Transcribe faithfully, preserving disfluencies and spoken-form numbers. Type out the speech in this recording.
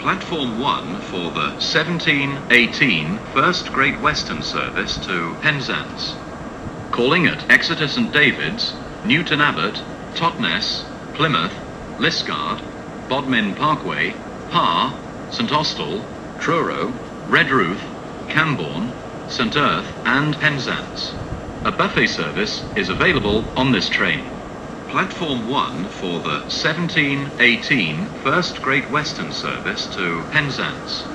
Platform one for the seventeen eighteen First Great Western service to Penzance. Calling at Exeter Saint David's, Newton Abbot, Totnes, Plymouth, Liskeard, Bodmin Parkway, Parr, Saint Austell, Truro, Redruth, Camborne, Saint Erth and Penzance. A buffet service is available on this train. Platform one for the seventeen eighteen First Great Western service to Penzance.